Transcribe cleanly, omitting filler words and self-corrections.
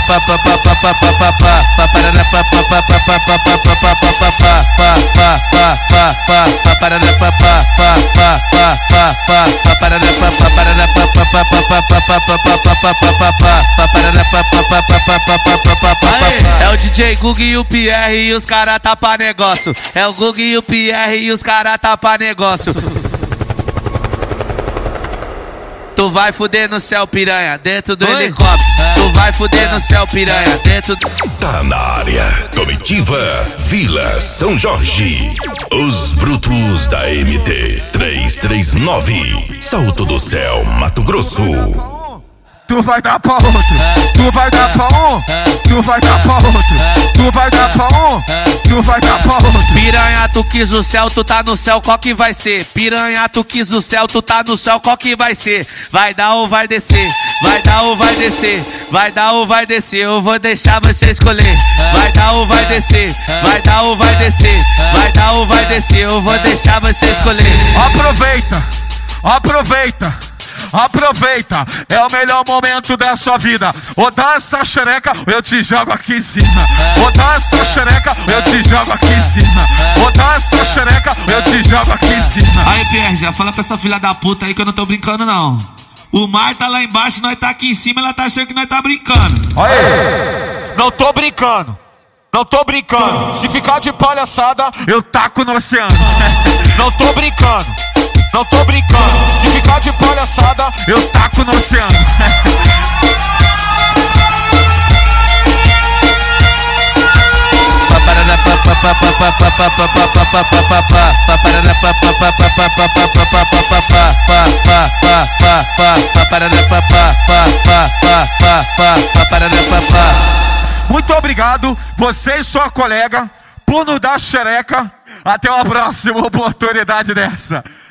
É o DJ Gug e o Pierre e os cara tapa negócio. É o Gug e o Pierre e os cara tapa negócio. Tu vai fuder no céu, piranha, dentro do helicóptero. Tu vai fuder no céu, piranha, dentro do... Tá na área. Comitiva Vila São Jorge. Os brutos da MT 339. Salto do Céu, Mato Grosso. Tu vai dar pra outro, tu vai dar pra um, tu vai dar pra outro, tu vai dar pra um, tu vai dar pra outro. Piranha, tu quis o céu, tu tá no céu, qual que vai ser? Piranha, tu quis o céu, tu tá no céu, qual que vai ser? Vai dar ou vai descer? Vai dar ou vai descer? Vai dar ou vai descer? Eu vou deixar você escolher. Vai dar ou vai descer? Vai dar ou vai descer? Vai dar ou vai descer? Eu vou deixar você escolher. Aproveita, aproveita. Aproveita, é o melhor momento da sua vida. Ou dá essa xereca, eu te jogo aqui em cima. Ou dá essa xereca, eu te jogo aqui em cima. Ou dá essa xereca, eu te jogo aqui em cima. Aí, Pierre, já fala pra essa filha da puta aí que eu não tô brincando, não. O mar tá lá embaixo, nós tá aqui em cima, ela tá achando que nós tá brincando. Aí, não tô brincando. Não tô brincando. Se ficar de palhaçada, eu taco no oceano. Não tô brincando. Não tô brincando, se ficar de palhaçada, eu taco no oceano. Muito obrigado, você e sua colega, por nos dar xereca. Até uma próxima oportunidade dessa.